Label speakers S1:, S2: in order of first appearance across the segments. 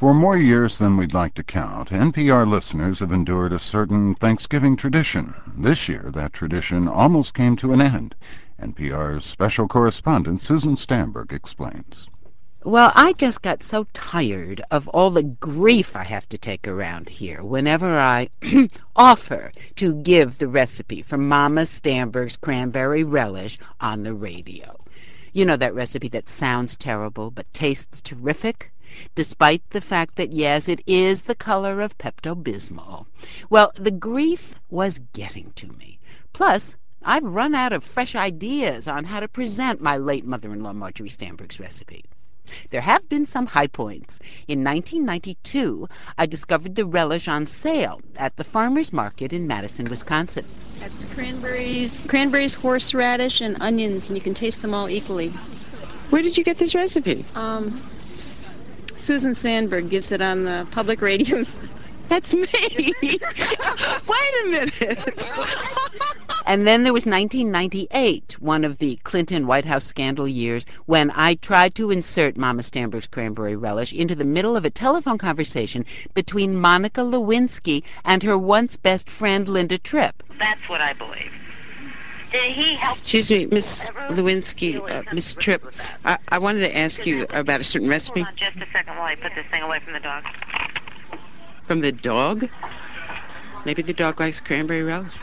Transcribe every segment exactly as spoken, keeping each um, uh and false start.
S1: For more years than we'd like to count, N P R listeners have endured a certain Thanksgiving tradition. This year, that tradition almost came to an end. N P R's special correspondent Susan Stamberg explains.
S2: Well, I just got so tired of all the grief I have to take around here whenever I offer to give the recipe for Mama Stamberg's cranberry relish on the radio. You know, that recipe that sounds terrible but tastes terrific, despite the fact that, yes, it is the color of Pepto-Bismol. Well, the grief was getting to me. Plus, I've run out of fresh ideas on how to present my late mother-in-law Marjorie Stamberg's recipe. There have been some high points. In nineteen ninety-two, I discovered the relish on sale at the farmer's market in Madison, Wisconsin.
S3: That's cranberries, cranberries, horseradish, and onions, and you can taste them all equally.
S4: Where did you get this recipe?
S3: Um, Susan Sandberg gives it on the public radios.
S4: That's me. Wait a minute.
S2: And then there was nineteen ninety-eight, one of the Clinton White House scandal years, when I tried to insert Mama Stamberg's cranberry relish into the middle of a telephone conversation between Monica Lewinsky and her once best friend Linda Tripp.
S5: That's what I believe. Did he help?
S4: Excuse me, Miss Lewinsky, uh, Miss Tripp, I, I wanted to ask you about a certain recipe.
S5: Hold on just a second while I put this thing away from the dog.
S4: From the dog? Maybe the dog likes cranberry relish.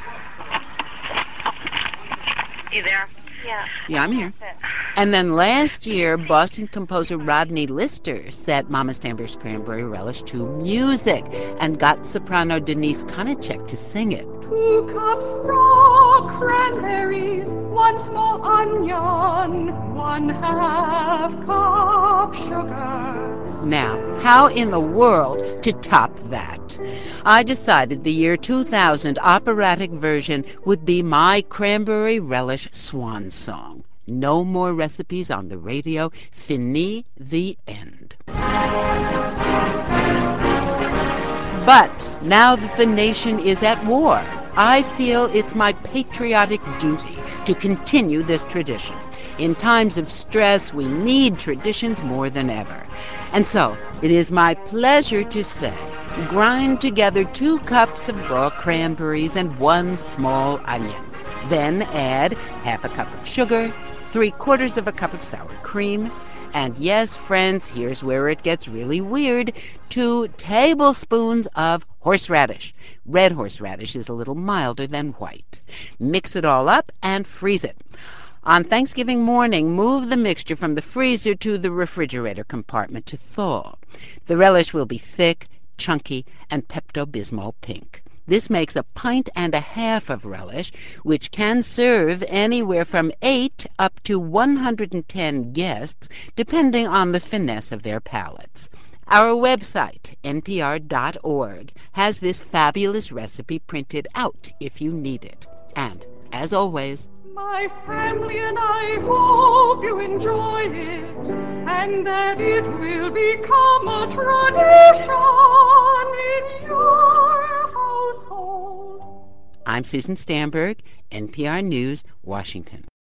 S5: You there? Yeah.
S4: Yeah, I'm here.
S2: And then last year, Boston composer Rodney Lister set Mama Stamberg's cranberry relish to music and got soprano Denise Konachek to sing it.
S6: Two cups raw cranberries, one small onion, one half cup sugar.
S2: Now, how in the world to top that? I decided the year two thousand operatic version would be my cranberry relish swan song. No more recipes on the radio. Fini, the end. But now that the nation is at war, I feel it's my patriotic duty to continue this tradition. In times of stress, we need traditions more than ever. And so, it is my pleasure to say, grind together two cups of raw cranberries and one small onion. Then add half a cup of sugar, three quarters of a cup of sour cream, and yes, friends, here's where it gets really weird, two tablespoons of horseradish. Red horseradish is a little milder than white. Mix it all up and freeze it. On Thanksgiving morning, move the mixture from the freezer to the refrigerator compartment to thaw. The relish will be thick, chunky, and Pepto-Bismol pink. This makes a pint and a half of relish, which can serve anywhere from eight up to one hundred ten guests, depending on the finesse of their palates. Our website, N P R dot org, has this fabulous recipe printed out if you need it. And, as always,
S6: My family and I hope you enjoy it, and that it will become a tradition in your household.
S2: I'm Susan Stamberg, N P R News, Washington.